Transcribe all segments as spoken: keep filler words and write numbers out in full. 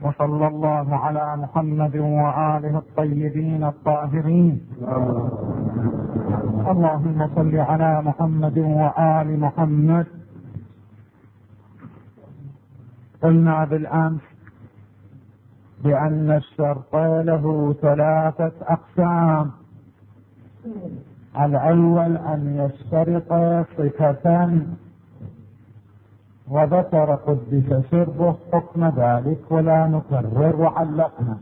وصلى الله على محمد وآله الطيبين الطاهرين. اللهم صل على محمد وآل محمد. قلنا بالأمس بأن الشرط له ثلاثة أقسام. الأول أن يشترط صفة، وذكر قدس سره حكم ذلك ولا نكرر وعلقنا.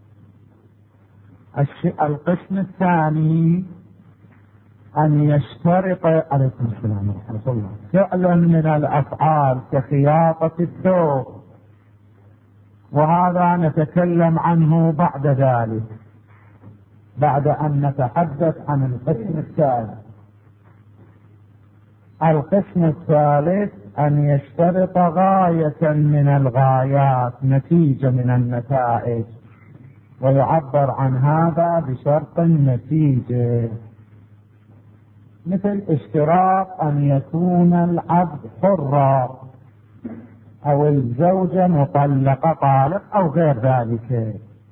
القسم الثاني أن يشترط عليكم السلام ورحمة الله فعلا من الأفعال كخياطة الثوب، وهذا نتكلم عنه بعد ذلك بعد أن نتحدث عن القسم الثالث. القسم الثالث أن يشترط غاية من الغايات، نتيجة من النتائج، ويعبر عن هذا بشرط النتيجة، مثل اشتراط أن يكون العبد حرا أو الزوجة مطلقة طالق أو غير ذلك.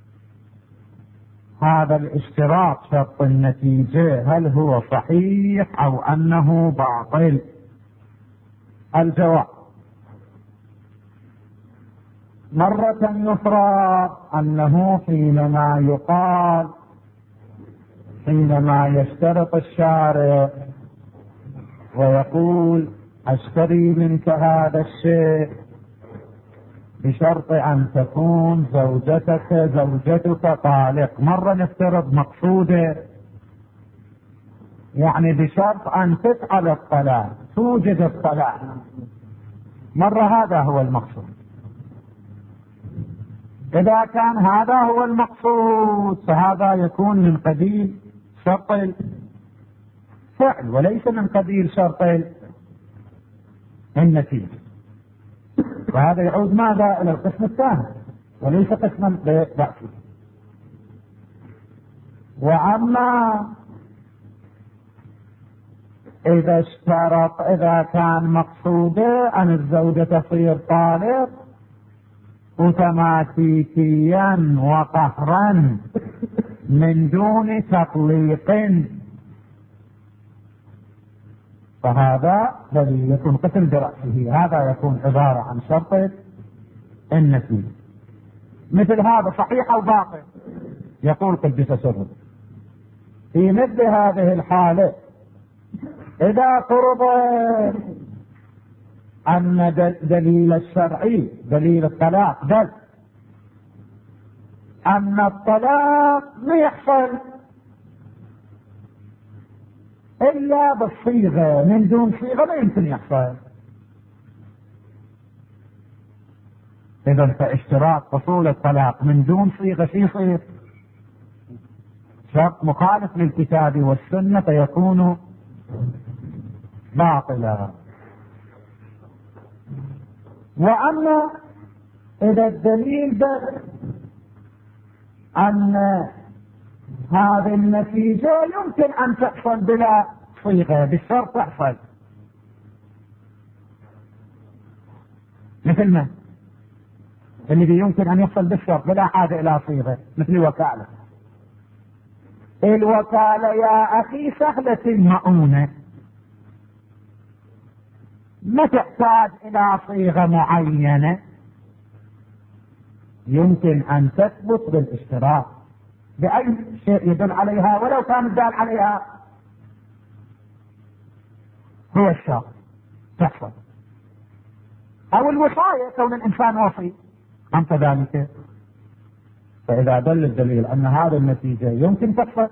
هذا الاشتراط شرط النتيجة هل هو صحيح أو أنه باطل؟ الجواب: مرة أخرى أنه حينما يقال حينما يشترط الشارع ويقول أشتري منك هذا الشيء بشرط أن تكون زوجتك زوجتك طالق، مرة نفترض مقصوده يعني بشرط أن تفعل الطلاق، توجد الطلاق، مرة هذا هو المقصود. إذا كان هذا هو المقصود فهذا يكون من قبيل شرط الفعل وليس من قبيل شرط النتيجة، وهذا يعود ماذا إلى القسم الثاني وليس قسما بأسه. وأما إذا اشترط إذا كان مقصوده أن الزوجة تصير طالق اوتوماتيكيا وقهرا من دون تطليق، فهذا الذي يكون قتل برأسه، هذا يكون عبارة عن شرط النتيجة. مثل هذا صحيح أو باطل؟ يقول قدس سره: في مثل هذه الحالة إذا فرض أن دليل الشرعي دليل الطلاق دل أن الطلاق ما يحصل إلا بالصيغة، من دون صيغة لا يمكن يحصل. إذا فاشتراط حصول الطلاق من دون صيغة في صيغ شرط مخالف للكتاب والسنة فيكون باطلا. وأما إذا الدليل ده أن هذه النتيجة يمكن أن تحصل بلا صيغة، بالشرط تحصل، مثل ما الذي يمكن أن يحصل بالشرط بلا حاجة إلى صيغة، مثل الوكالة. الوكالة يا أخي سهلة المؤونة، ما تحتاج إلى صيغة معينة، يمكن أن تثبت بالاشتراط بأي شيء يدل عليها ولو كان الدال عليها هو الشرط تحصل. أو الوصاية كون الإنسان وصي أم كذلك، فإذا دل الدليل أن هذه النتيجة يمكن تحصل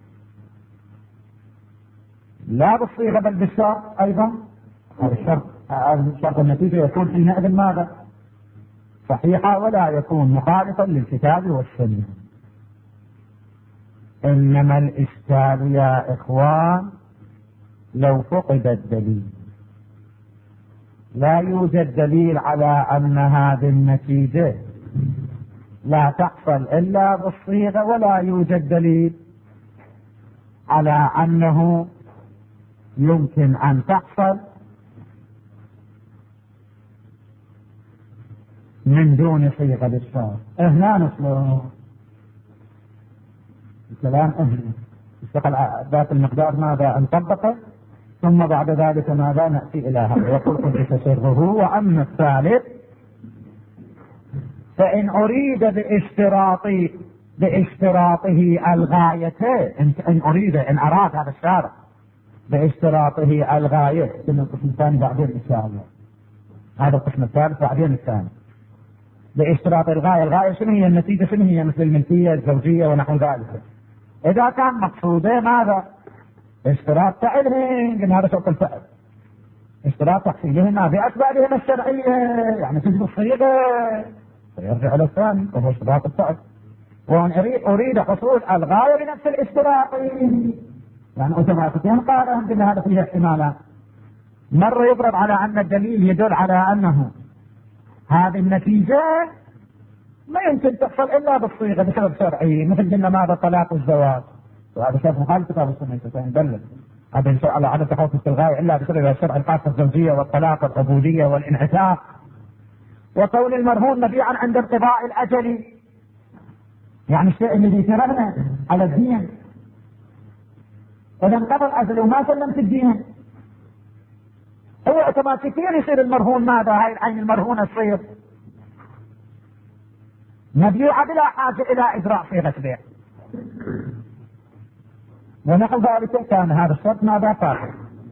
لا بالصيغة بل بالشرط أيضا، هذا الشرط شرط النتيجة يكون حينئذ ماذا؟ صحيحة ولا يكون مخالفا للكتاب والسنة. إنما الإشكال يا إخوان لو فقد الدليل، لا يوجد دليل على أن هذه النتيجة لا تحصل إلا بالصيغة، ولا يوجد دليل على أنه يمكن أن تحصل من دون صيغة الشرط. هنا نصله الكلام هنا اشتغل ذات المقدار ماذا نطبقه، ثم بعد ذلك ماذا نأتي إلى هذا. يقول قدس سره. وأما الثالث فإن أريد باشتراط باشتراطه الغاية، إن أريد إن أراد هذا الشارع باشتراطه الغاية، كنا القسم الثاني بعدين إن شاء الله، هذا القسم الثالث بعدين الثاني. باشتراط الغاية، الغاية شنو هي؟ النتيجة شنو هي؟ مثل الملكية الزوجية ونحو ذلك. إذا كان مقصوده ماذا؟ اشتراط فعلهم، قلنا هذا شرط الفعل، اشتراط تحصيلهما بأسبابهما الشرعية، يعني تجب الصيغة، فيرجع إلى الثاني وهو اشتراط الفعل. وأن أريد, أريد حصول الغاية بنفس الاشتراط، يعني أوتوماتيكيا قال بأن هذا فيه احتمالات. مرة يضرب على أن الدليل يدل على أنه هذه النتيجة ما يمكن تحصل إلا بالصيغة بسبب شرعي، مثل قلنا ماذا؟ طلاق الزواج، وهذا شرط مخالف كتاب السنة يدلل هذا إن شاء الله على تحقق الغاية إلا بسبب الشرع الخاصة الزوجية والطلاق والعبودية والانعتاق. وكون المرهون مبيعا عند انقضاء الأجل، يعني الشيء الذي ترهنا على الدين إذا انقضى الأجل وما سلمت الدين، هو اوتوماتيكيا يصير المرهون ماذا؟ هاي العين المرهونة تصير مبيعة بلا حاجة إلى إجراء صيغة بيع. ونحو ذلك كان هذا الشرط ماذا؟ فاقد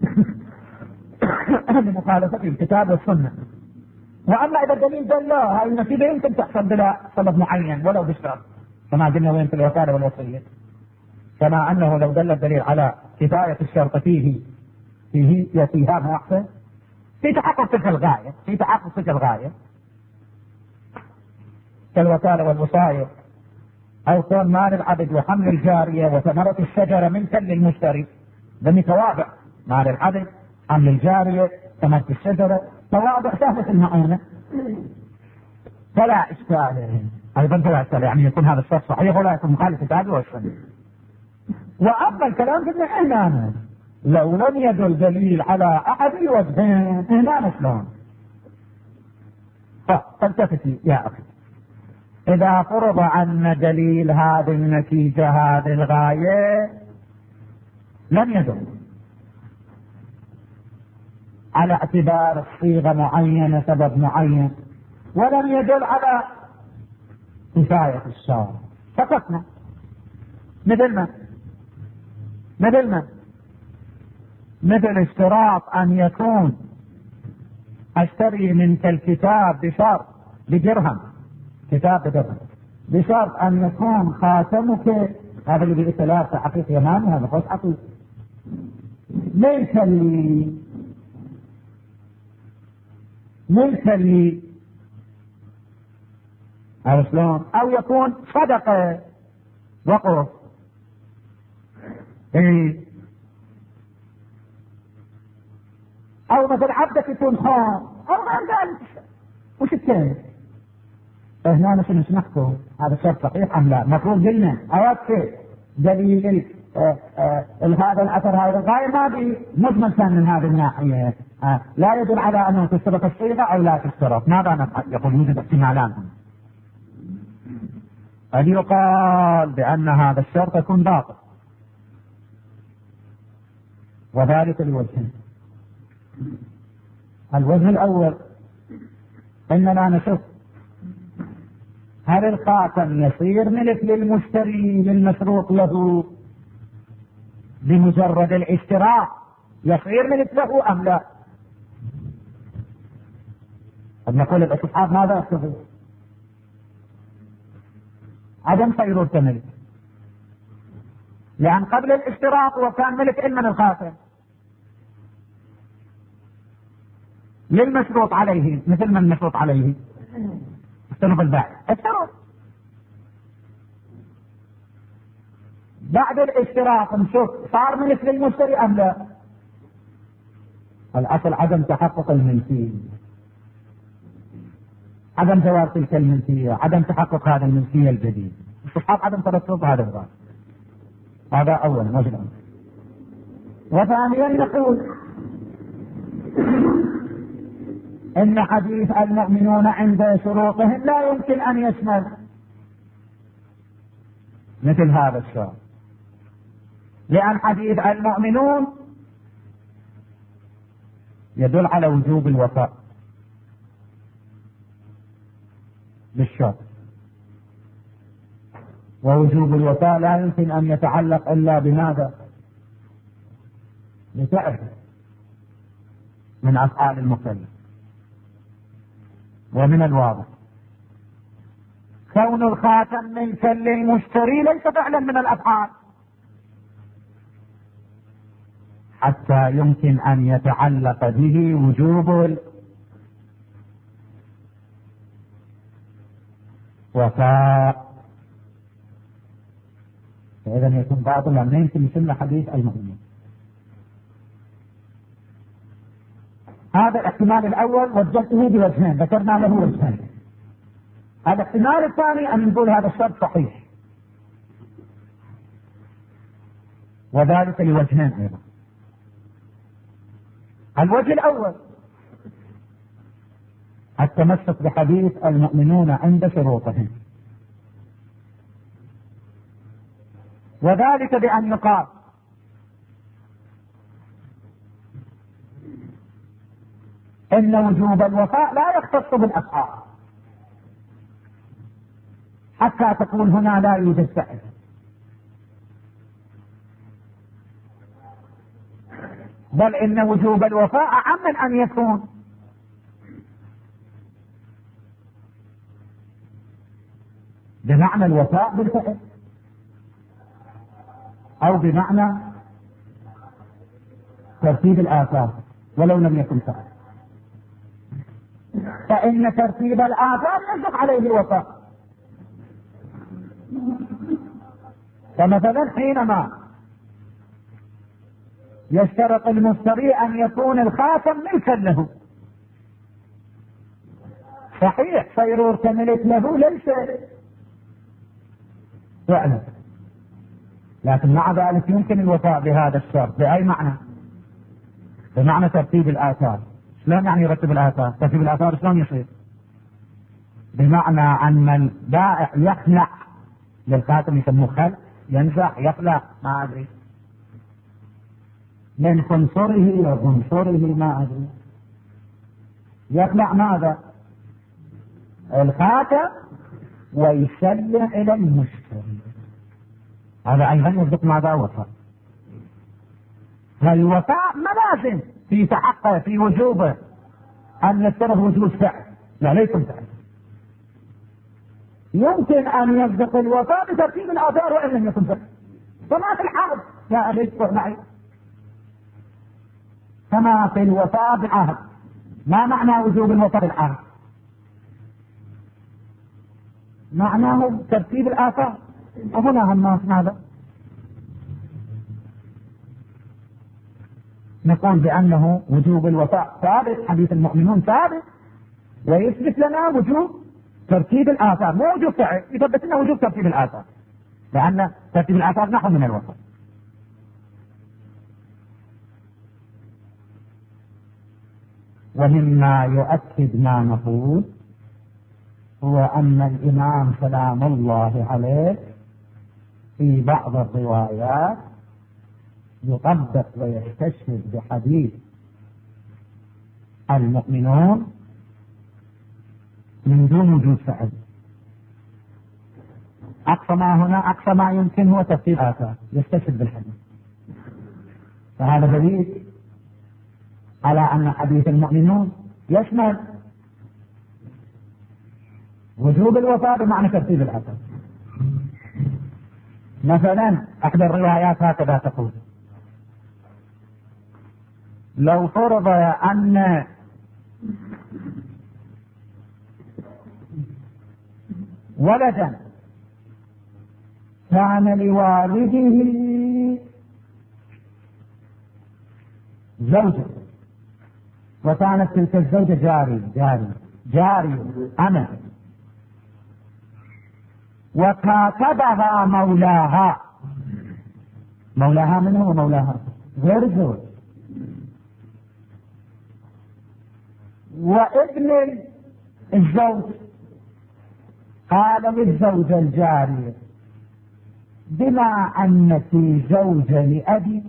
لمخالفة الكتاب والسنة. وأما إذا الدليل دل لا، هاي النتيجة يمكن تحصل بلا سبب معين ولو بالشرط، كما قلنا وين في الوكالة والوصية، كما أنه لو دل الدليل على كفاية الشرط فيه فيه يأتيها ما أحسن في تحقق تلك الغاية، في تحقق تلك الغاية كالوكالة والوصاية، أو كون مال العبد وحمل الجارية وثمرة الشجرة ملكا للمشتري، ذني توابع مال العبد، حمل الجارية، ثمرة الشجرة، توابع سهلة المعونة فلا إشكال. أيضا فلا إشكال، يعني يكون هذا الشرط صحيح ولا يكون مخالف الكتاب والسنة. وأما الكلام في الإعلان لو لم يدل دليل على أحد وجهين، هنا شلون؟ فالتفتي يا أخي، إذا فرض عن دليل هذه النتيجة هذه الغاية لم يدل على اعتبار الصيغة معينة سبب معين، ولم يدل على كفاية الشرط، سقطنا. مثل ما مثل ما مثل اشتراط أن يكون أشتري منك الكتاب بشرط بدرهم، كتاب بدرهم بشرط أن يكون خاتمك، هذا اللي بإثلاثة حقيقة يماني، هذا خوش حقيقي ملكا لي ملكا لي أو شلون؟ أو يكون صدقة وقف، إيه؟ أو مثل عبدك يكون حار أو غير ذلك، وش الثاني؟ هنا نحن نحكم هذا الشرط صحيح أم لا؟ مفروض قلنا أوكي دليل آه آه هذا الأثر هذا الغاية ما بي مجمل كان من هذه الناحية، آه لا يدل على أنه تشترط الصيغة أو لا تشترط. ماذا نفعل؟ يقول يوجد احتمالان، أن يقال بأن هذا الشرط يكون باطل، وذلك الوجهين. الوجه الأول إننا نشوف هل الخاتم يصير ملك للمشتري للمشروط له بمجرد الاشتراء، يصير ملك له أم لا؟ قد نقول الاستصحاب ماذا يقتضي؟ عدم صيرورته ملك، لأن قبل الاشتراط وكان ملك علما الخاتم للمشروط عليه، مثل ما المشروط عليه اشترط البائع اشترط، بعد الاشتراط نشوف صار ملك للمشتري أم لا. الأصل عدم تحقق الملكية، عدم جواز تلك الملكية، عدم تحقق هذا الملكية الجديد، استصحاب عدم ترتب هذا الغاية. هذا أولا مجرد. وثانيا نقول إن حديث المؤمنون عند شروطهم لا يمكن أن يشمل مثل هذا الشرط، لأن حديث المؤمنون يدل على وجوب الوفاء بالشرط، ووجوب الوفاء لا يمكن أن يتعلق إلا بماذا؟ بفعل من أفعال المكلف. ومن الواضح كون الخاتم ملكا للمشتري ليس فعلا من الأفعال حتى يمكن أن يتعلق به وجوب الوفاء، فإذا يكون باطلا لا يمكن يسمى حديث المؤمنين. هذا الاحتمال الأول وجدته بوجهين، ذكرنا له وجهين. هذا الاحتمال الثاني أن نقول هذا الشرط صحيح، وذلك لوجهين أيضا. الوجه الأول التمسك بحديث المؤمنون عند شروطهم، وذلك بأن يقال إن وجوب الوفاء لا يختص بالأفعال حتى تقول هنا لا يوجد فعل، بل إن وجوب الوفاء أعم من أن يكون بمعنى الوفاء بالفعل أو بمعنى ترتيب الآثار ولو لم يكن فعل، فإن ترتيب الآثار يصدق عليه الوفاء. فمثلا حينما يشترط المشتري أن يكون الخاتم ملكا له، صحيح صيرورة ملك له ليس فعلا، لكن مع ذلك يمكن الوفاء بهذا الشرط. بأي معنى؟ بمعنى ترتيب الآثار. شلون يعني يرتب الآثار؟ ترتيب الآثار شلون يصير؟ بمعنى أن البائع يخلع للخاتم، يسموه خلع، ينزع يخلع ما أدري من خنصره وخنصره ما أدري، يخلع ماذا؟ الخاتم ويسلم إلى المشتري. هذا أيضا يصدق ماذا؟ وفاء. فالوفاء ملازم في تحقق في وجوبه أن يشترط وجوب فعل، لا ليس فعل. يمكن أن يصدق الوفاء بترتيب الآثار وإن لم يكن فعل، فما في الحرب يا أبي اسمع معي، كما في الوفاء بالعهد. ما معنى وجوب الوفاء بالعهد؟ معناه ترتيب الآثار. أهنا الناس ماذا؟ نقول بأنه وجوب الوفاء ثابت، حديث المؤمنون ثابت، ويثبت لنا وجوب ترتيب الآثار، مو وجوب فعل، يثبت لنا وجوب ترتيب الآثار، لأن ترتيب الآثار نحو من الوفاء. ومما يؤكد ما نقول هو أن الإمام سلام الله عليه في بعض الروايات يطبق ويستشهد بحديث المؤمنون من دون وجود فعل. أقصى ما هنا أقصى ما يمكن هو تفصيل آثار، يستشهد بالحديث. فهذا دليل على أن حديث المؤمنون يشمل وجوب الوفاء بمعنى ترتيب الآثار. مثلا أحد الروايات هكذا تقول: لو فرض أن ولدا كان لوالده زوجة، وكانت تلك الزوجة جاري جاري جاري أنا، وكاتبها مولاها. مولاها من هو مولاها؟ غير الزوج. وابن الزوج قال للزوجة الجارية بما أنك زوجة لأبي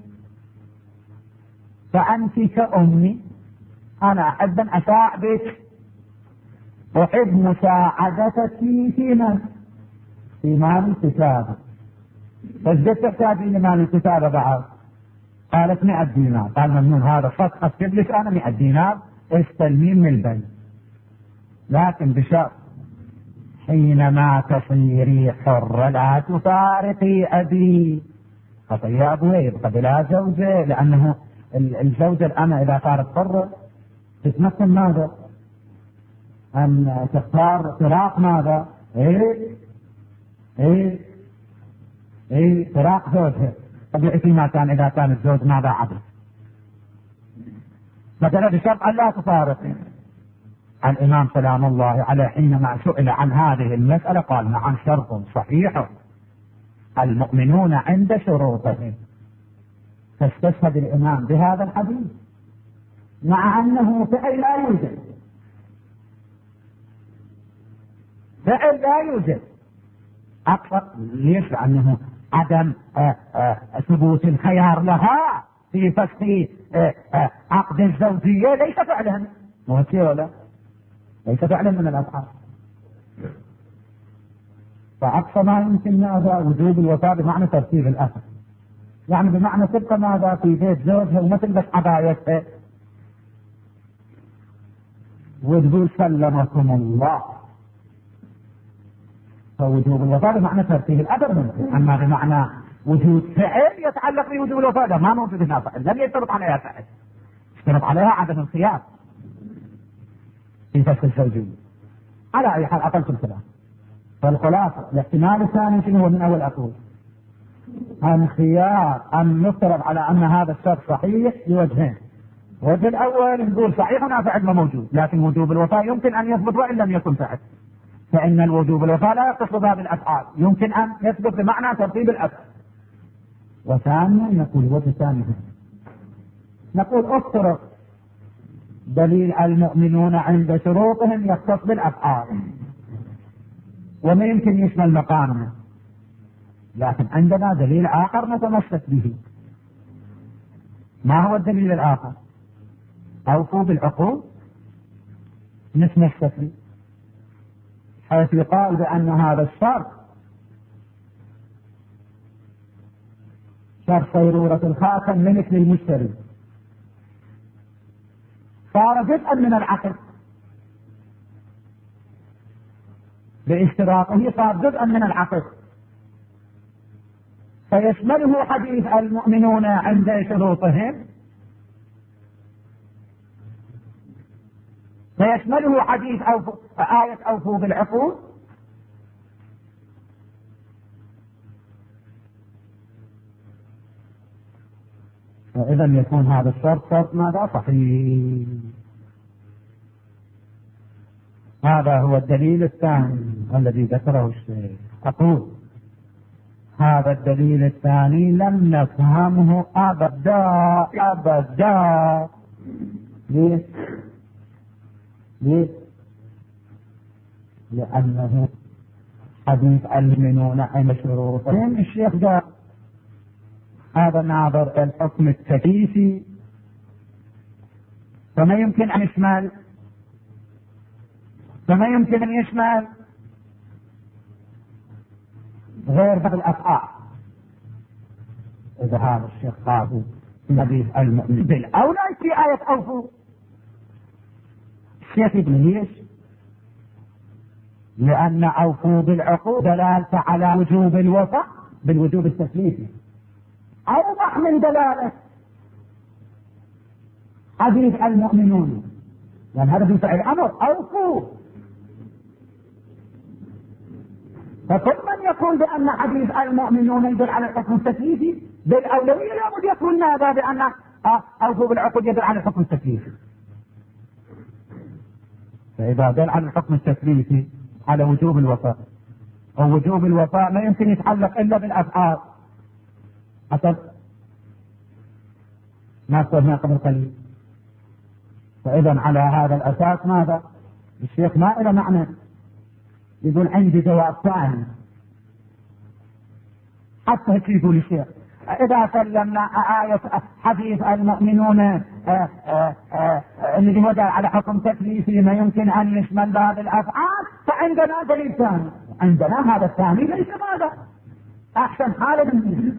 فأنت كأمي، أنا أحب أن أساعدك، أحب مساعدتك في مال في مال الكتابة. فازدت تحتاجين لمال الكتابة بعد؟ قالت مئة دينار. قال ممنون، هذا صدق أكتب لك أنا مئة دينار استلمين من البنك، لكن بشرط حينما تصيري حرة لا تفارقي أبي. خطية يا أبوي يبقى بلا زوجة، لأنه الزوجة الأنا إذا صارت حرة تتمكن ماذا؟ أن تختار فراق ماذا؟ إيه إيه إيه فراق زوجها. طبيعي فيما كان إذا كان الزوج ماذا عبد، مثلا بشرط أن لا تفارقي. الإمام سلام الله عليه حينما سئل عن هذه المسألة قال نعم شرط صحيح، المؤمنون عند شروطهم. فاستشهد الإمام بهذا الحديث مع أنه فعل لا يوجد، فعل لا يوجد أكثر. ليش؟ لأنه عدم آآ آآ ثبوت الخيار لها في فسخ عقد الزوجية ليس فعلا، مو ولا ليس فعلا من الأفعال. فأقصى ما يمكن ماذا؟ وجوب الوفاء بمعنى ترتيب الأثر، يعني بمعنى تبقى ماذا في بيت زوجها وما تلبس عبايتها وتقول سلمكم الله. فوجوب الوفاء بمعنى ترتيب الأثر ممكن، أما بمعنى وجود فعل يتعلق بوجوب الوفاء لا، ما موجود هنا فعل، لم يشترط عليها فعل، اشترط عليها عدم الخيار في فسخ الزوجية. على أي حال أقلت الكلام. فالخلاصة الاحتمال الثاني شنو هو من أول أقول؟ أن خيار أن نفترض على أن هذا الشرط صحيح لوجهين. الوجه الأول نقول صحيح هنا فعل ما موجود، لكن وجوب الوفاء يمكن أن يثبت وإن لم يكن فعل، فإن الوجوب الوفاء لا يتصل بها بالأفعال، يمكن أن يثبت بمعنى ترتيب الأفعال. وثانيا نقول وجه ثاني نقول افترض دليل المؤمنون عند شروطهم يختص بالأفعال وما يمكن يشمل مقامنا، لكن عندنا دليل آخر نتمسك به. ما هو الدليل الآخر؟ أوفوا بالعقود نتمسك به، حيث يقال بأن هذا الشرط شرط صيرورة الخاتم ملك للمشتري، صار جزءا من العقد باشتراطه، صار جزءا من العقد، فيشمله حديث المؤمنون عند شروطهم، فيشمله حديث أوفو آية أوفوا بالعقود. وإذا يكون هذا الشرط شرط ماذا؟ صحيح. هذا هو الدليل الثاني الذي ذكره الشيخ. أقول هذا الدليل الثاني لم نفهمه أبدا أبدا. ليه؟ ليه؟ لأنه حديث المؤمنون عند شروطهم. الشيخ قال هذا ناظر الحكم التكليفي، فما يمكن أن يشمل فما يمكن أن يشمل غير بعض الأفعال. إذا هذا الشيخ قال في حديث المؤمن بالأولى في آية أوفوا، الشيخ ابن ليش؟ لأن أوفوا بالعقود دلالة على وجوب الوفاء بالوجوب التكليفي، أوضح من دلالة حديث المؤمنون، لأن هذا في فعل أمر أوفوا. فكل من يقول بأن حديث المؤمنون يدل على الحكم التكليفي بالأولوية لابد يقول ماذا؟ بأن أوفوا بالعقود يدل على الحكم التكليفي. فإذا دل على الحكم التكليفي على وجوب الوفاء، ووجوب الوفاء ما يمكن يتعلق إلا بالأفعال. حسب ما قلنا قبل قليل، فإذا على هذا الأساس ماذا؟ الشيخ ما إلى معنى، يقول عندي جواب ثاني حتى هيك يقول الشيخ إذا سلمنا آية حديث المؤمنون آآ آآ آآ الذي وضع على حكم تكليفي ما يمكن أن يشمل بعض الأفعال، فعندنا دليل ثاني. عندنا هذا الثاني ليس ماذا؟ أحسن حالة منه.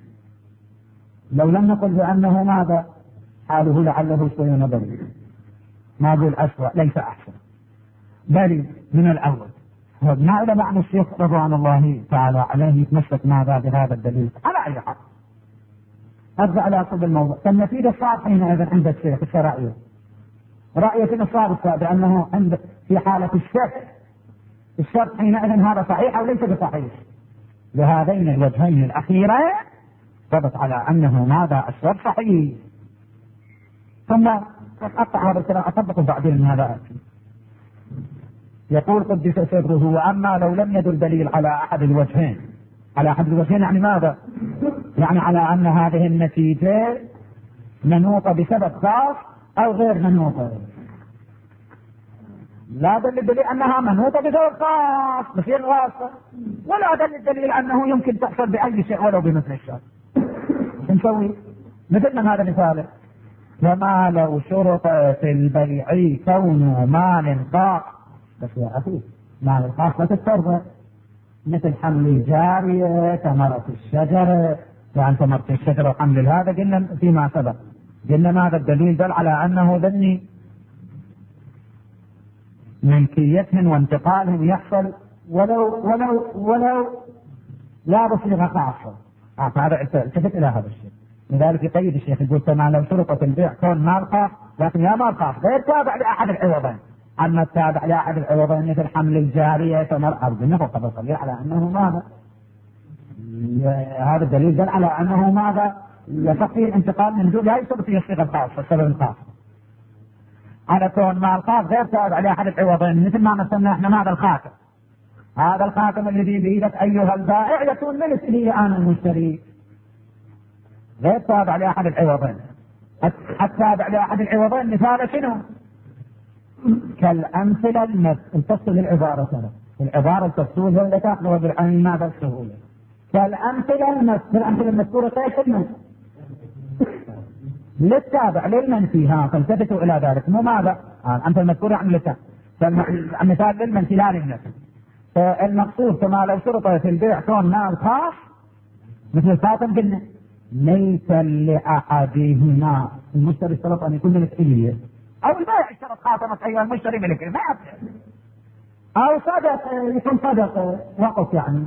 لو لم نقل بأنه ماذا؟ حاله لعله شوي نظري، ما أقول أسوأ ليس أحسن، بل من الأول. ما إلى معنى الشيخ رضوان الله تعالى عليه يتمسك ماذا بهذا الدليل على أي حال. أرجع على أصل الموضوع. فالنتيجة صار حينئذ عند الشيخ الشرائع رأية الصادقة بأنه عند في حالة الشك الشرط حينئذ هذا صحيح أو ليس بصحيح. بهذين الوجهين الأخيرين ثبت على أنه ماذا؟ الشرط صحيح. ثم أقطع هذا الكلام أطبقه بعدين من هذا. يقول قدس سره: وأما لو لم يدل دليل على أحد الوجهين، على أحد الوجهين يعني ماذا؟ يعني على أن هذه النتيجة منوطة بسبب خاص أو غير منوطة. لا دليل دليل أنها منوطة بسبب خاص بصير خاصة، ولا دليل دليل أنه يمكن تحصل بأي شيء ولو بمثل الشر. نسوي مثل من هذا مثال: وما لو شرط في البيع كونه مال خاص، بس يا أخي مال الخاص لا تتفرق، مثل حمل الجارية، ثمرة الشجرة، يعني ثمرة الشجرة وحمل هذا قلنا فيما سبق، قلنا ماذا الدليل دل على أنه ذني ملكيتهم وانتقالهم يحصل ولو ولو ولو لا بصيغة خاصة. هذا التفت إلى هذا الشيء. لذلك يقيد الشيخ يقول: كما لو شرطت البيع كون مال خاص، لكن يا مال خاص غير تابع لأحد العوضين. أما التابع لأحد العوضين مثل حمل الجارية ثمر أرض النفق قد صلي على أنه ماذا؟ هذا الدليل دل على أنه ماذا؟ يستطيع الانتقال من دون لا يصير فيه الصيغة الخاصة السبب الخاص. على كون مال خاص غير تابع لأحد العوضين، مثل ما مثلنا احنا ماذا الخاتم. هذا الخاتم الذي بيدك أيها البائع يكون ملك لي أنا المشتري، غير تابع لأحد العوضين. التابع لأحد العوضين مثال شنو؟ كالأمثلة المثل التفصيل للعبارة ترى العبارة التفصيل هو اللي تأخذه بالعين ماذا السهولة. كالأمثلة المثل الأمثلة المذكورة كيف المثل للتابع للمنفي. ها فالتفتوا إلى ذلك مو ماذا؟ الأمثلة المذكورة عن اللسان، فالمثال للمنفي لا للنفي. فالمقصود كما لو شرط في البيع كون مال خاص مثل الخاتم قلنا ليس لأحدهما، المشتري اشترط أن يكون ملك إليه، أو البائع اشترط خاتمة أيها المشتري ملك ما يصير، أو صدق يكون صدق وقف يعني،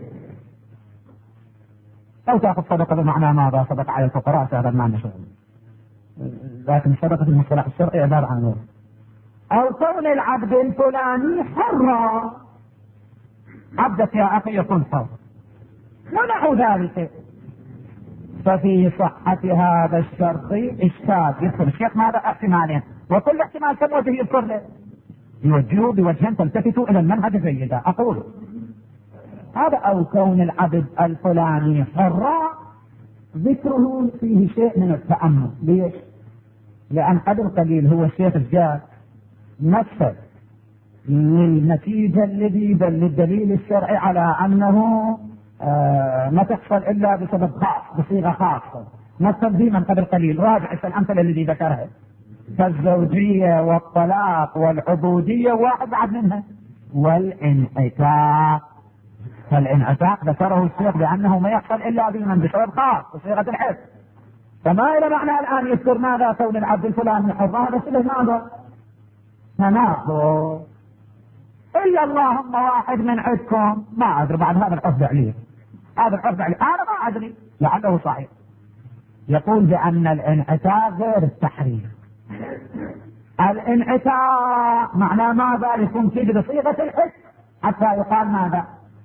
أو تأخذ صدقة بمعنى ماذا؟ صدق على الفقراء، هذا المعنى شغل. لكن صدقة في المصطلح الشرعي عبارة عن نور. أو كون العبد الفلاني حرا، عبدك يا أخي يكون حر ونحو ذلك، ففي صحة هذا الشرط إشكال. يدخل الشيخ ماذا؟ احتمالين، وكل احتمال كم وجه يذكر له؟ يوجهوا بوجهين تلتفتوا إلى المنهج جيدا. أقول هذا أو كون العبد الفلاني حرا ذكره فيه شيء من التأمل. ليش؟ لأن قبل قليل هو الشيخ جاء مثل للنتيجة الذي دل الدليل الشرعي على أنه آه ما تحصل إلا بسبب خاص بصيغة خاصة. مثل ديما قبل قليل، راجع الأمثلة الذي ذكرها كالزوجية والطلاق والعبودية، واحد بعد منها والانعتاق. فالانعتاق ذكره الشيخ بأنه ما يحصل إلا بمن بسبب خاص بصيغة الحس. فما إلى معنى الآن يذكر ماذا؟ كون العبد الفلاني حر، هذا شبه ماذا؟ تناقض. إلا اللهم واحد من عندكم ما أدري بعد هذا العرض عليه، هذا العرض عليه أنا ما أدري لعله صحيح، يقول بأن الانعتاق غير التحرير. الانعتاق معناه ماذا؟ يكون فيه بصيغة الحس حتى يقال ماذا؟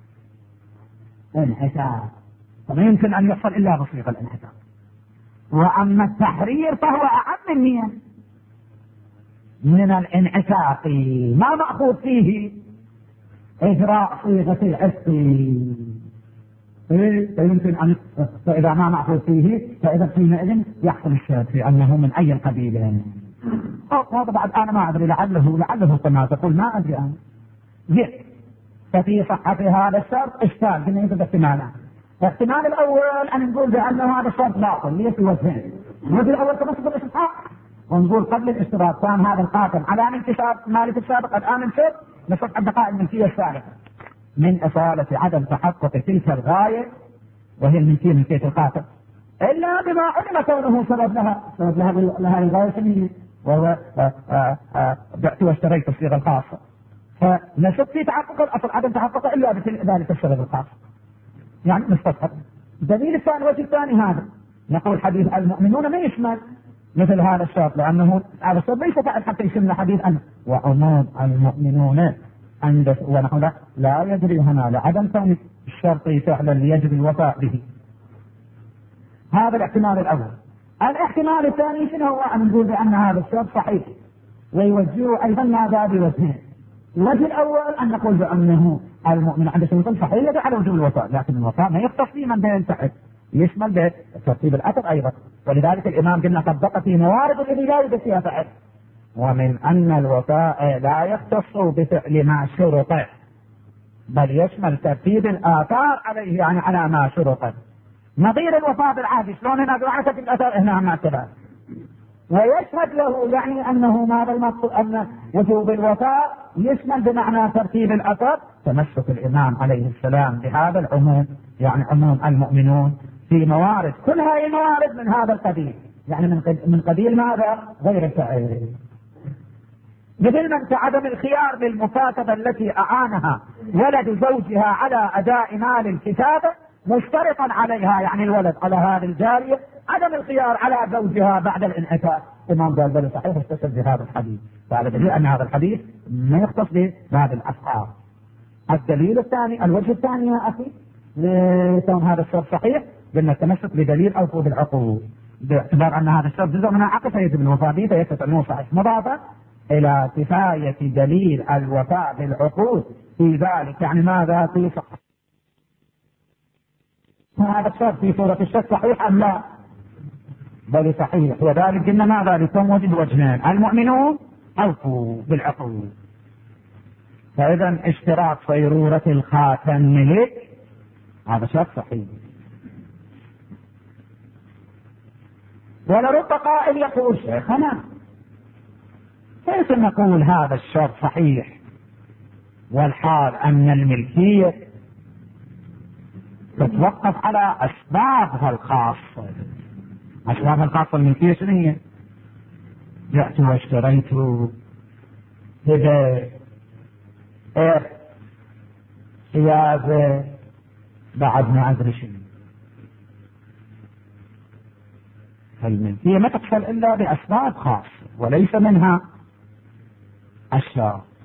انعتاق. فما يمكن أن يحصل إلا بصيغة الانعتاق. وأما التحرير فهو أعم من من الانعتاق، ما مأخوذ فيه إجراء صيغة العتق. إيه فيمكن أن فإذا ما مأخوذ فيه فإذا حينئذ يحصل الشاذ في أنه من أي القبيل. هذا بعد أنا ما أدري، لعله لعله كما تقول، ما أدري أنا. زين، ففي صحة هذا الشرط إشكال، قلنا يوجد احتمالان. الاحتمال الأول أن نقول بأنه هذا الشرط باطل، ليس وجهين. الوجه الأول تمسك بالإسحاق، ونقول قبل الاشتراط كان هذا القاتل على انكسار مالك السابق، الآن انشر لصفحة الدقائق الملكية السابقة من أصالة عدم تحقق تلك الغاية وهي الملكية ملكية القاتل، إلا بما علم كونه سبب لها سبب لها لها الغاية السنية، وهو بعت واشتريت الصيغة الخاصة. فنشك في تحقق الأصل عدم تحققه إلا بذلك السبب الخاص، يعني نستفحق. الدليل الثاني وجه الثاني هذا، نقول حديث المؤمنون ما يشمل مثل هذا الشرط، لأنه هذا الشرط ليس فعل حتى يشمل حديث أن وعموم المؤمنون عند، ونحن لا, لا يجري هنا لعدم كون الشرط فعلا ليجري الوفاء به. هذا الاحتمال الأول. الاحتمال الثاني شنو هو؟ أن نقول بأن هذا الشرط صحيح ويوجهه أيضا ماذا بوجهين. الوجه الأول أن نقول بأنه المؤمن عند شروط صحيح يدل على وجوب الوفاء، لكن الوفاء ما يختص في من بينتحد، يشمل بترتيب الأثر أيضا. ولذلك الإمام قلنا طبق في موارد الذي لا يوجد فيها فعل، ومن أن الوفاء لا يختص بفعل ما شرطه بل يشمل ترتيب الآثار عليه، يعني على ما شرطه. نظير الوفاء بالعهد شلون هنا بمعنى ترتيب الآثار هنا ما كذا، ويشهد له يعني أنه ماذا المقصود أن وجوب الوفاء يشمل بمعنى ترتيب الأثر. تمسك الإمام عليه السلام بهذا العموم، يعني عموم المؤمنون في موارد، كل هذه الموارد من هذا القبيل، يعني من من قبيل ماذا؟ غير الفعل. مثل من كعدم الخيار للمكاتبة التي أعانها ولد زوجها على أداء مال الكتابة مشترطا عليها، يعني الولد على هذه الجارية عدم الخيار على زوجها بعد الانعتاق. الإمام قال بل صحيح استشهد بهذا الحديث، فعلى دليل أن هذا الحديث ما يختص بهذه الأفعال. الدليل الثاني، الوجه الثاني يا أخي لكون هذا الشرط صحيح، قلنا التمسك بدليل أوفوا بالعقود، باعتبار أن هذا الشرط جزء من العقد فيجب الوفاء به، فيثبت أنه صحيح، مضافة إلى كفاية دليل الوفاء بالعقود في ذلك. يعني ماذا في صحيح هذا الشرط في صورة الشرط صحيح أم لا؟ بل صحيح، وذلك قلنا ماذا لكم وجد وجهين، المؤمنون أوفوا بالعقود. فإذا اشتراط صيرورة الخاتم ملك هذا شرط صحيح. ولرب قائل يقول شيخنا كيف نقول هذا الشرط صحيح والحال أن الملكية تتوقف على أسبابها الخاصة. أسبابها الخاصة الملكية شنو هي؟ بعت واشتريت، هذا إيه سياسة، بعد ما أدري شنو. الملكية ما تحصل إلا بأسباب خاصة وليس منها أشياء.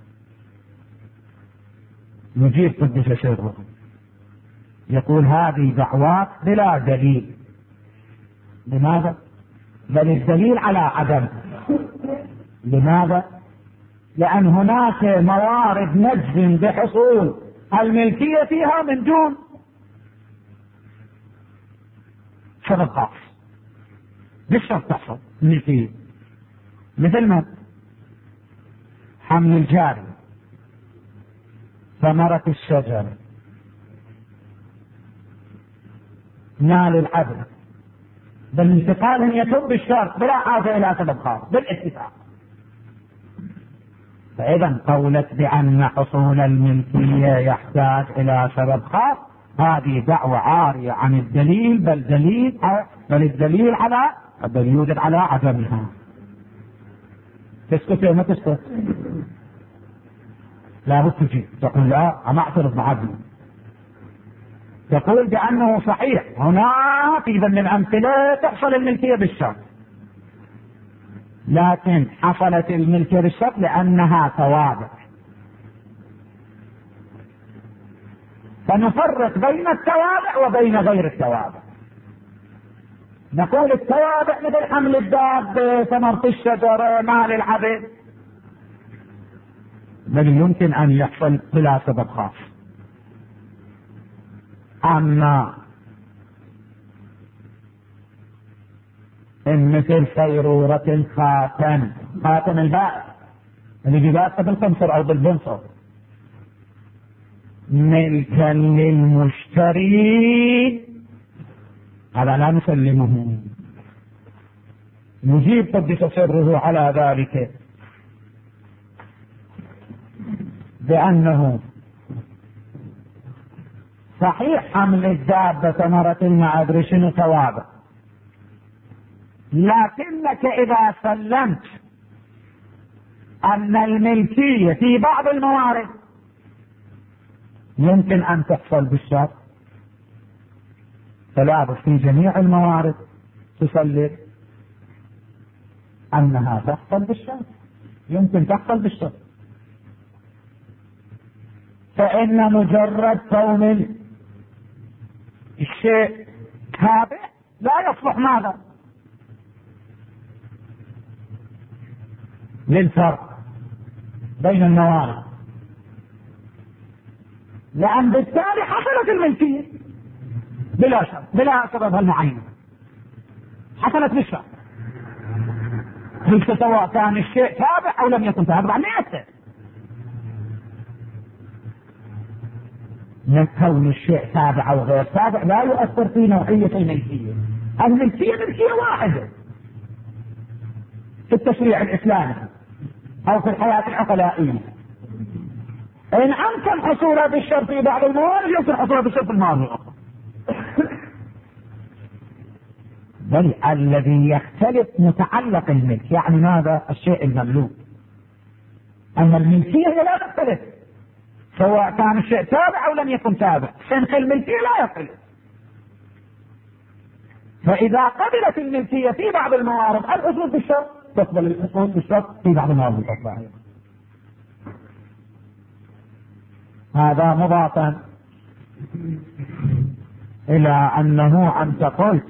نجيب قدس سره يقول هذه دعوات بلا دليل. لماذا؟ بل الدليل على عدم. لماذا؟ لأن هناك موارد نجزم بحصول الملكية فيها من دون سبب خاص، بالشرط تحصل الملكية. مثل ما حمل الجاري، ثمرة الشجر، مال العبد، بالانتقال يتم بالشرط بلا حاجة إلى سبب خاص بالاتفاق. فإذا قولت بأن حصول الملكية يحتاج إلى سبب خاص هذه دعوة عارية عن الدليل، بل دليل بل الدليل على بل يوجد على عدمها. تسكت ما تسكت؟ لا بد تجيب تقول لا أنا أعترض بعدل. تقول بأنه صحيح هنا في ضمن الأمثلة تحصل الملكية بالشرط، لكن حصلت الملكية بالشرط لأنها توابع. فنفرق بين التوابع وبين غير التوابع. نقول التوابع مثل حمل الدابة، ثمرة الشجرة، مال العبد، بل يمكن أن يحصل بلا سبب خاص. أما مثل صيرورة الخاتم، خاتم البائع اللي بيباعه بالقنصر او بالبنصر، ملكا للمشتري، هذا لا نسلمه. نجيب قدس سره على ذلك بأنه صحيح حمل الدابة ثمرة ما أدري شنو ثوابه، لكنك إذا سلمت أن الملكية في بعض الموارد يمكن أن تحصل بالشرط، فلا بد في جميع الموارد تسلم أنها تحصل بالشرط، يمكن تحصل بالشرط. فإن مجرد كون الشيء تابع لا يصلح ماذا؟ للفرق بين الموارد، لأن بالتالي حصلت الملكية بلا شرط، بلا سبب المعين، حصلت بالشرط، سواء كان الشيء تابع أو لم يكن تابع ما يأثر. من كون الشيء تابع أو غير تابع لا يؤثر في نوعية الملكية. الملكية ملكية واحدة في التشريع الإسلامي أو في الحياة العقلائية. إن أمكن حصولها بالشرط في بعض الموارد يمكن حصولها بالشرط في الموارد الأخرى. بل الذي يختلف متعلق الملك، يعني ماذا؟ الشيء المملوك. أما الملكية هي لا تختلف سواء كان الشيء تابع أو لم يكن تابع، سنخ الملكية لا يختلف. فإذا قبلت الملكية في بعض الموارد الأصول بالشرط تقبل الأصول بالشرط في بعض الموارد الأخرى. هذا مضافا إلى أنه أنت قلت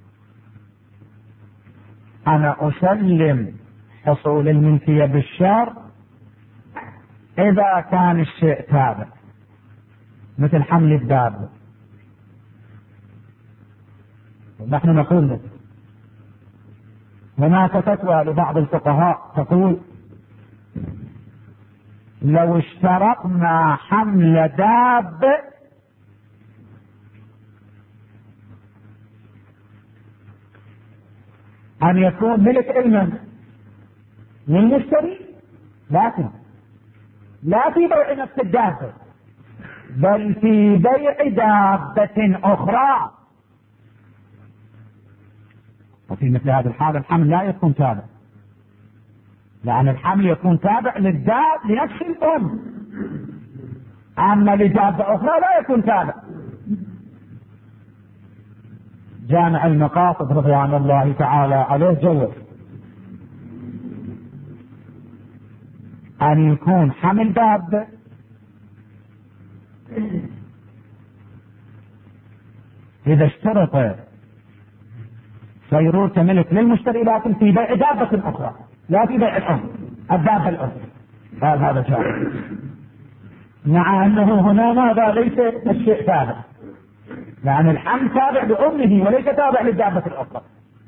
أنا أسلم حصول الملكية بالشرط إذا كان الشيء تابع، مثل حمل الدابة. نحن نقول لك هناك فتوى لبعض الفقهاء تقول لو اشترطنا حمل دابة أن يكون ملك علما للمشتري، لكن لا في بيع نفس الدابة بل في بيع دابة أخرى، وفي مثل هذا الحال الحمل لا يكون تابع، لأن الحمل يكون تابع للداب لنفس الأم، أما لدابة أخرى لا يكون تابع. جامع المقاصد رضوان الله تعالى عليه جوز أن يكون حمل دابة إذا اشترط صيرورة ملك للمشتري لكن في بيع دابة أخرى، لا في بيع الأم الدابة الأم، قال هذا جائز، مع أنه هنا ماذا؟ ليس الشيء تابع، لأن الحمل تابع لأمه وليس تابع للدابة الأخرى.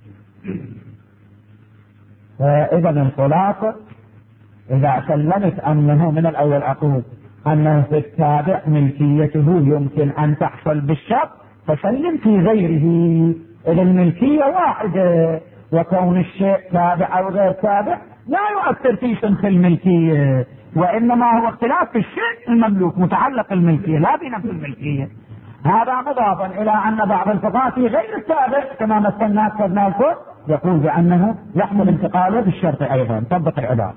فإذا الخلاصة إذا سلمت أنه من الأول أقول أنه في التابع ملكيته يمكن أن تحصل بالشرط، فسلم في غيره إذا الملكية واحدة، وكون الشيء تابع أو غير تابع لا يؤثر في سنخ الملكية، وإنما هو اختلاف في الشيء المملوك متعلق الملكية لا بنفس الملكية. هذا مضافا إلى أن بعض الفقهاء في غير التابع كما مثلنا أكثرنا الفقه يقول بأنه يحمل انتقاله بالشرط أيضا. طبق العبارة.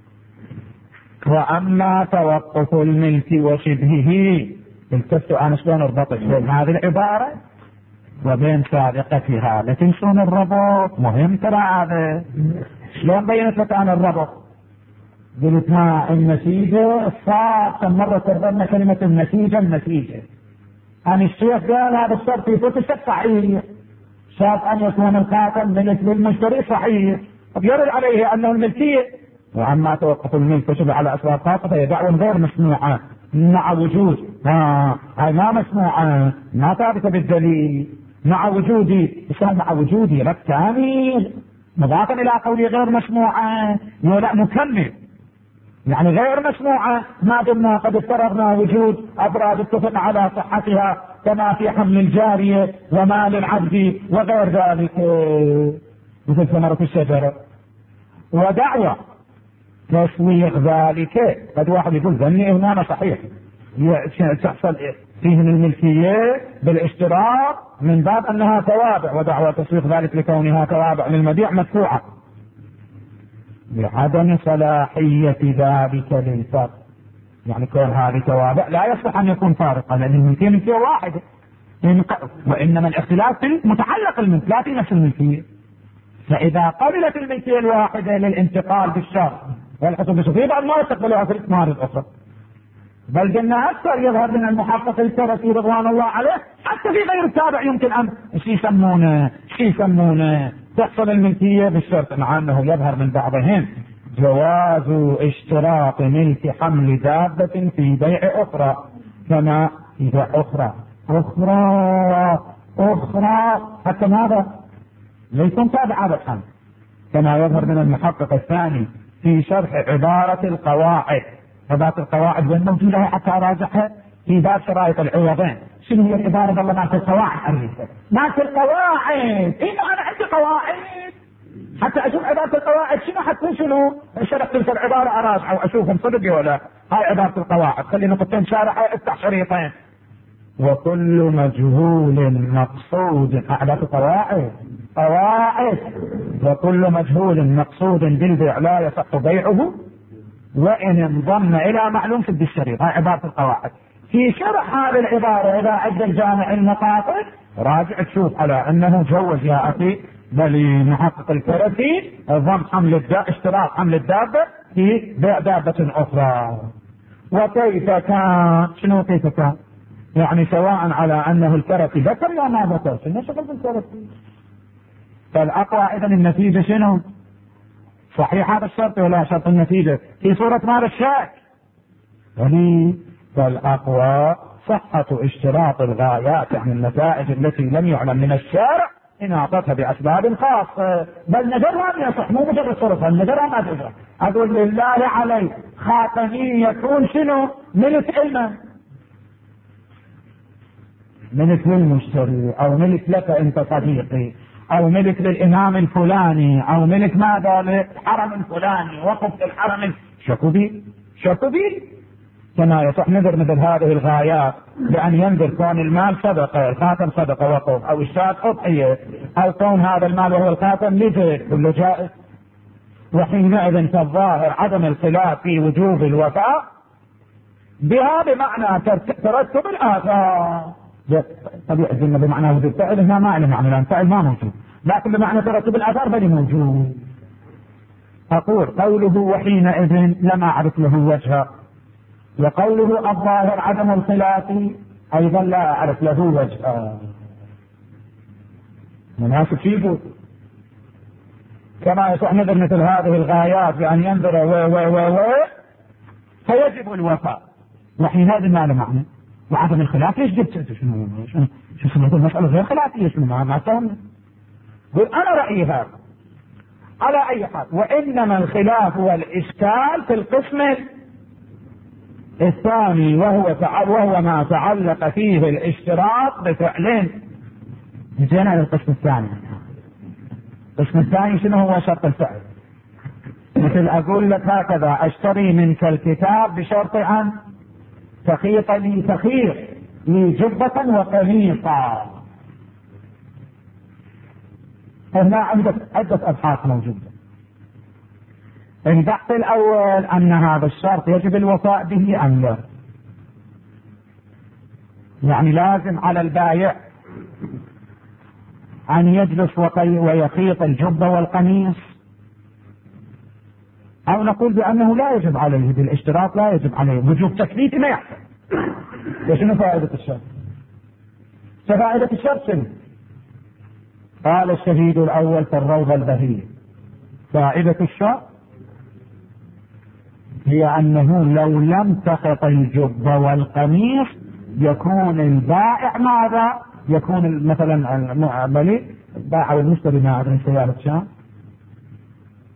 وأما توقف الملك وشبهه، التفت أنا شلون اربط بين هذه العبارة وبين سابقتها، لا تنسون الربط مهم ترى هذا. شلون بينت لك أنا الربط؟ قلت ما النتيجة الصار كم مرة ترددنا كلمة النتيجة النتيجة. أن الشيخ قال هذا الشرط يفوت الشرط صحيح، شرط أن يكون الخاتم ملك للمشتري صحيح، يرد عليه أنه الملكية. وعما توقف الملك وشبه على أسباب خاصة فهي دعوة غير مسموعة مع وجود ها هاي ما مسموعة ما ثابتة بالدليل، مع وجودي مع وجودي رب كامل مضافا إلى قوله غير مسموعة، لا نكمل، يعني غير مسموعة ما دمنا قد افترضنا وجود أفراد اتفق على صحتها كما في حمل الجارية ومال العبد وغير ذلك مثل ثمرة الشجرة. ودعوة تسويق ذلك، قد واحد يقول ذني إهمانة صحيح تحصل فيه الملكية بالاشتراك من باب أنها توابع، ودعوة تسويق ذلك لكونها توابع للمبيع مدفوعة لعدم صلاحية ذلك للفرق. يعني كون هذه توابع لا يصلح أن يكون فارقا، لأن الملكية ملكية واحدة، وإنما الاختلاف في متعلق الملك لا في نفس الملكية. فإذا قبلت الملكية الواحدة للانتقال بالشرط والحصول بالشرط بعد ما يستقبلها في الإثمار الأخرى، بل قلنا أكثر يظهر من المحقق الكرسي رضوان الله عليه حتى في غير التابع يمكن أن شي يسمونه شي يسمونه تحصل الملكية بالشرط، مع أنه يظهر من بعضهم جواز اشتراط ملك حمل دابة في بيع أخرى، كما إذا أخرى أخرى أخرى حتى ماذا ليكون تابع هذا الحمل، كما يظهر من المحقق الثاني في شرح عبارة القواعد. عبارة القواعد وين موجودة حتى أراجعها في باب شرائط العوضين. شنو هي العبارة؟ والله ما في القواعد أريدها، ما في القواعد. إيه أنا عندي قواعد حتى أشوف عبارة القواعد شنو حتى شنو شرح تلك العبارة أراجعها وأشوفهم صدق ولا. هاي عبارة القواعد، خلي نقطتين شارحة افتح شريطين. وكل مجهول مقصود عبارة القواعد قواعد وكل مجهول مقصود بالبيع لا يصح بيعه وإن انضم إلى معلوم في الشريط. هاي عبارة القواعد. في شرح هذه العبارة إذا عد الجامع المقاطع راجع تشوف على أنه جوز يا أخي بل محقق الكرسي ضم حمل الدابة اشتراط حمل الدابة في بيع دابة أخرى. وكيف كان؟ شنو كيف كان؟ يعني سواء على أنه الكرسي ذكر يا ما ذكر، شنو شغل بالكرسي؟ فالأقوى إذن النتيجة شنو؟ صحيح هذا الشرط ولا شرط النتيجة في صورة مال الشاك؟ يعني فالأقوى صحة اشتراط الغايات، يعني النتائج التي لم يعلم من الشارع إن أعطتها بأسباب خاصة، بل نجرها أن يصح مو مجرد صرفها، نجرها ما تجرى. أقول لله علي خاتمي يكون شنو؟ ملك علما، ملك للمشتري أو ملك لك أنت صديقي أو ملك للإمام الفلاني أو ملك ماذا للحرم الفلاني وقف للحرم شكوبي شكوبي كما يصح نذر مثل هذه الغايات بأن ينذر كون المال صدقة، الخاتم صدقة وقف، أو الشاة أضحية، أو كون هذا المال وهو الخاتم لزيد، كله جائز. وحينئذ فالظاهر عدم الخلاف في وجوب الوفاء بها بمعنى ترتب الآثار. طبيعي قلنا بمعنى وجود فعل هنا ما له معنى، لأن فعل ما موجود، لكن بمعنى ترتب الآثار فلي موجود. أقول قوله وحينئذ لم أعرف له وجها، وقوله الظاهر عدم الخلاف أيضا لا أعرف له وجها. مناسب فيه كما يصح نذر مثل هذه الغايات بأن ينذر و و و و فيجب الوفاء، وحينئذ ما له معنى. وعدم الخلاف ليش جبت شنو شنو شنو المسألة غير خلافية شنو ما ما فهمنا. قل أنا رأيي هذا على أي حال. وإنما الخلاف والإشكال في القسم الثاني وهو وهو ما تعلق فيه الاشتراط بفعلين. جينا للقسم الثاني. القسم الثاني شنو هو شرط الفعل؟ مثل أقول لك هكذا أشتري منك الكتاب بشرط أن تخيط لي تخيط لي جبة وقميصا. هنا عندك عدة أبحاث موجودة. البحث الأول أن هذا الشرط يجب الوفاء به أم لا، يعني لازم على البائع أن يجلس ويخيط الجبة والقميص، أو نقول بأنه لا يجب عليه بالاشتراط، لا يجب عليه وجوب تكليف ما يحصل. وشنو فائدة الشرط؟ فائدة الشرط شنو؟ قال الشهيد الأول في الروض البهية فائدة الشرط هي أنه لو لم تخط الجبة والقميص يكون البائع ماذا؟ يكون مثلا الملك باع والمشتري ما أدري سيارة شام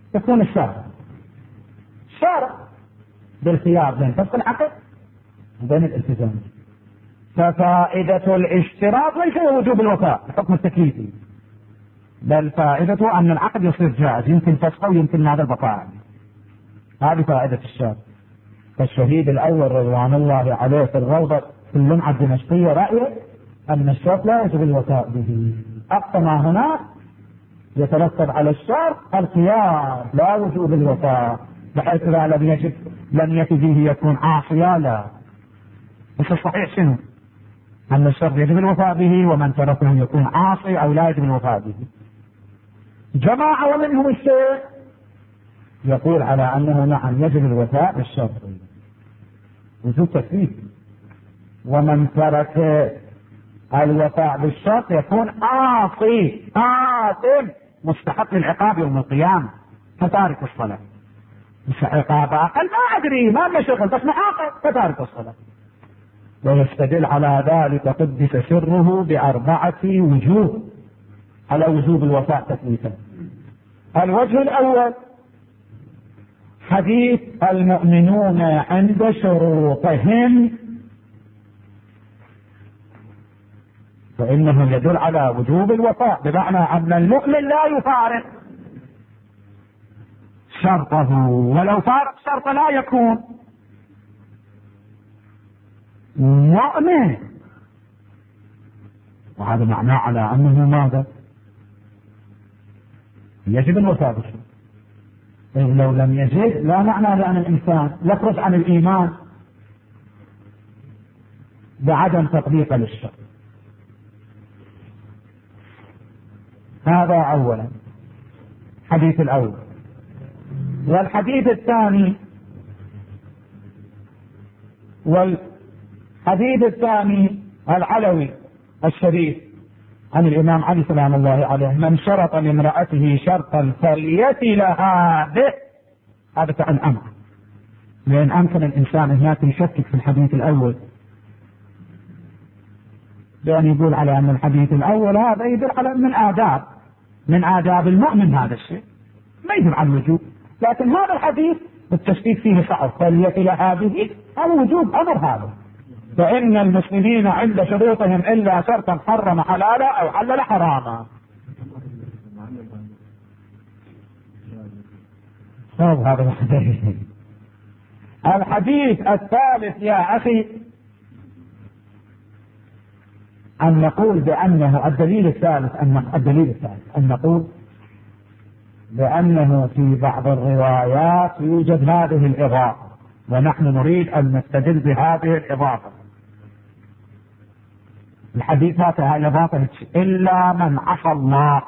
يكون الشرع شرع بالخيار بين فسخ العقد وبين الالتزام. ففائدة الاشتراط ليس وجوب الوفاء الحكم التكليفي، بل فائدته أن العقد يصير جائز، يمكن فسخه ويمكن هذا البقاء. هذه فائدة الشرط. فالشهيد الأول رضوان الله عليه في الروضة في اللمعة الدمشقية رأيه أن الشرط لا يجب الوفاء به. أقصى ما هنا يترتب على الشرط الخيار لا وجوب الوفاء، بحيث إذا لم يجب لم يكن فيه يكون عاصيا. لا، بس الصحيح شنو؟ أن الشرط يجب الوفاء به، ومن تركه يكون عاصي أو لا يجب الوفاء به. جماعة ومنهم الشيخ يقول على أنه نعم يجب الوفاء بالشرط وجود تكليف، ومن ترك الوفاء بالشرط يكون عاصي آثم مستحق للعقاب يوم القيامة كتارك الصلاة. مش عقاب أقل ما أدري ما مشغل بس محاقب كتارك الصلاة. ويستدل على ذلك قدس سره بأربعة وجوه على وجوب الوفاء تكليفا. الوجه الأول حديث المؤمنون عند شروطهم، فإنه يدل على وجوب الوفاء، بمعنى أن المؤمن لا يفارق شرطه، ولو فارق شرطه لا يكون مؤمن. وهذا معناه على أنه ماذا؟ يجب الوفاء بالشرط. لو لم يجب لا معنى لأن الإنسان يخرج عن الإيمان بعدم تطبيقه للشرط. هذا أولا حديث الأول. والحديث الثاني والحديث الثاني العلوي الشريف عن الإمام علي سلام الله عليه: من شرط لامرأته شرطا فليأتي لها به. هذا عن أمر، لأن أمكن الإنسان هناك يشكك في الحديث الأول، لأن يقول على أن الحديث الأول هذا يدل على من آداب من آداب المؤمن هذا الشيء ما يدل على الوجوب، لكن هذا الحديث التشكيك فيه صعب. فليأتي لها به هذا وجوب أمر. هذا فإن المسلمين عند شروطهم إلا شرطا حرم حلالا أو حلل حراما. هذا الحديث الثالث يا أخي أن نقول بأنه الدليل الثالث أن الدليل الثالث أن نقول بأنه في بعض الروايات يوجد هذه الإضافة، ونحن نريد أن نستدل بهذه الإضافة. الحديث هذا الإضافة إلا من عصى الله،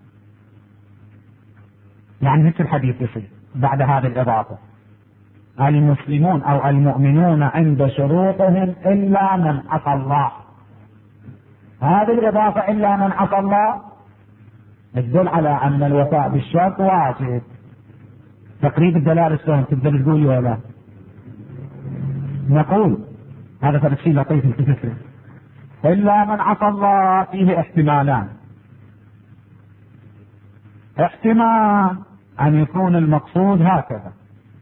يعني مثل الحديث يصير بعد هذه الإضافة: المسلمون أو المؤمنون عند شروطهم إلا من عصى الله. هذه الإضافة إلا من عصى الله تدل على أن الوفاء بالشرط واجب. تقريب الدلالة السلام تقدر تقول ولا؟ نقول هذا تفصيل لطيف في فكره. إلا من عصى الله فيه احتمالان: احتمال أن يكون المقصود هكذا: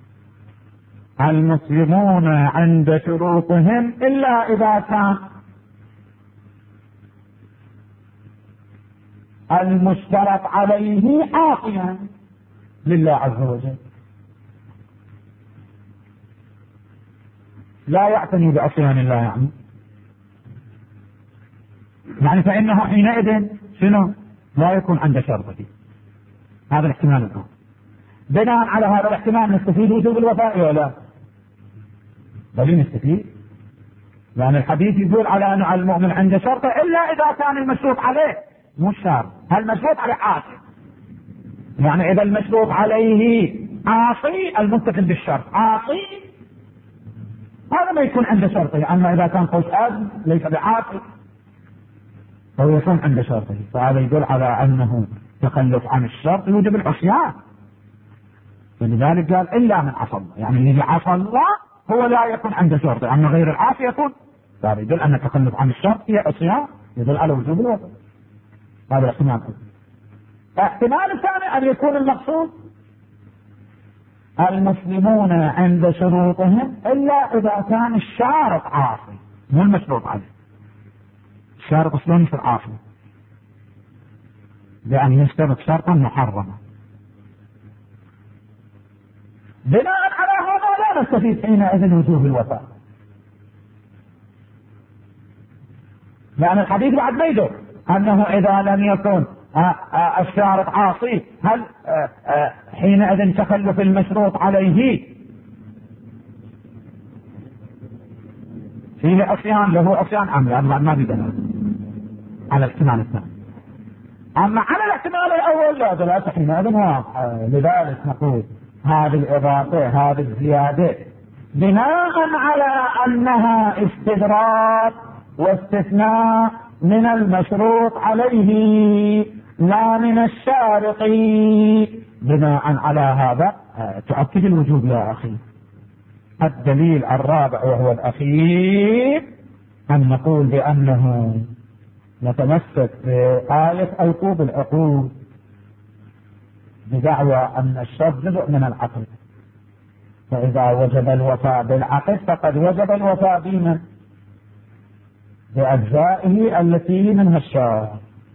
المسلمون عند شروطهم إلا إذا كان المشترط عليه عاصيا لله عز وجل، لا يعتني بعصيان الله، يعني يعني فإنه حينئذ شنو؟ لا يكون عند شرطه. هذا الاحتمال الآن. بناء على هذا الاحتمال نستفيد وجوب الوفاء ولا؟ بل نستفيد، لأن الحديث يقول على أن المؤمن عند شرطه إلا إذا كان المشروط عليه مش شرط. هل المشروط عليه عاصي؟ يعني إذا المشروط عليه عاصي المتصل بالشرط عاصي هذا ما يكون عند شرطه. أما إذا كان قوس أب ليس بعاصي فهو يكون عند شرطه. فهذا يدل على أنه تخلف عن الشرط يوجب العصيان، ولذلك قال إلا من عصى الله، يعني الذي عصى الله هو لا يكون عند شرطه، أما غير العاصي يكون. هذا يدل أن التخلف عن الشرط هي عصيان، يدل على وجوب الوفاء. هذا احتمال. احتمال الثاني أن يكون المقصود المسلمون عند شروطهم إلا إذا كان الشارط عاصي، مو المشروط عليه. الشارط أصلا مش العاصي، بأن يشترط شرطا محرما. بناء على هذا لا نستفيد حينئذ وجوب الوفاء، لأن الحديث بعد ما يدور أنه إذا لم يكن الشارط عاصي هل حينئذ تخلف المشروط عليه فيه عصيان، له عصيان أم لا؟ ما بدنا على الاحتمال الثاني. أما على الاحتمال الأول لا دلالة حينئذ واضحة. لذلك نقول هذه الإضافة هذه الزيادة بناء على أنها استدراك واستثناء من المشروط عليه لا من الشارط. بناء على هذا تؤكد الوجوب يا أخي. الدليل الرابع وهو الأخير أن نقول بأنه نتمسك بآية أيقوب العقود بدعوى أن الشرط جزء من العقل، فإذا وجب الوفاء بالعقل فقد وجب الوفاء بمن؟ بأجزائه التي منها الشرط.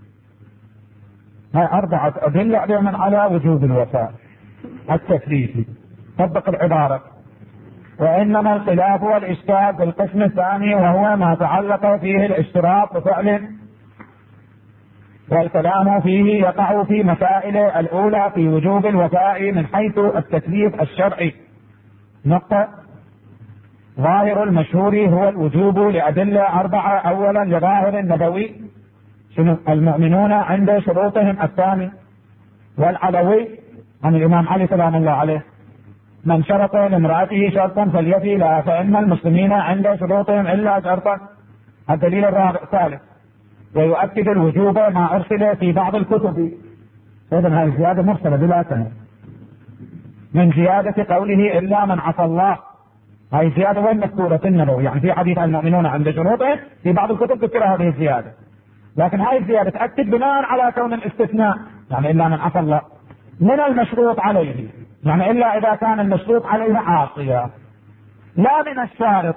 هاي أربعة أدلة من على وجوب الوفاء التكليفي. طبق العبارة: وإنما الخلاف والإشكال في القسم الثاني وهو ما تعلق فيه الاشتراط بفعل، والكلام فيه يقع في مسائل الأولى في وجوب الوفاء من حيث التكليف الشرعي. نقطة: ظاهر المشهور هو الوجوب لأدلة أربعة. أولا لظاهر النبوي شنو؟ المؤمنون عند شروطهم الثاني، والعلوي عن الإمام علي سلام الله عليه: من شرط لامرأته شرطا فليفي لها فإن المسلمين عند شروطهم إلا شرطا. الدليل الرابع الثالث: ويؤكد الوجوب ما أرسل في بعض الكتب. إذن هذه زيادة مرسلة بلا سند من زيادة قوله إلا من عصى الله. هذه زيادة وين مذكورة؟ في النبوي، يعني في حديث المؤمنون عند شروطهم في بعض الكتب تذكر هذه الزيادة، لكن هذه الزيادة تأكد بناء على كون الاستثناء، يعني إلا من عصى الله من المشروط عليه، يعني إلا إذا كان المشروط عليه عاصيا لا من الشارط.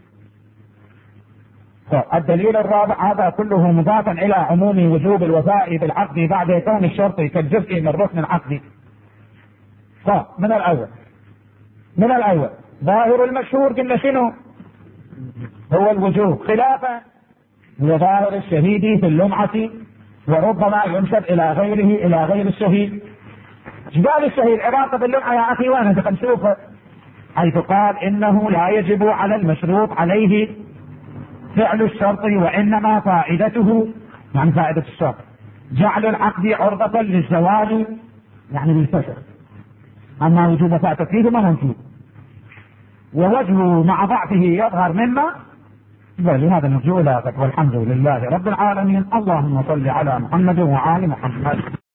الدليل الرابع هذا كله مضافا إلى عموم وجوب الوفاء بالعقد بعد كون الشرط كالجزء من ركن العقد. من الأول من الأول ظاهر المشهور قلنا شنو؟ هو الوجوب، خلافا لظاهر الشهيد في اللمعة، وربما ينسب إلى غيره إلى غير الشهيد. قال الشهيد علاقة باللمعة يا أخي وين أنت نشوفه؟ حيث قال إنه لا يجب على المشروط عليه فعل الشرط وإنما فائدته، يعني فائدة الشرط جعل العقد عرضة للزوال يعني للفسخ، أما وجوب وفاء تكليفه ما ننفيه، ووجهه مع ضعفه يظهر مما لهذا نرجو إلى والحمد لله رب العالمين. اللهم صل على محمد وآل محمد.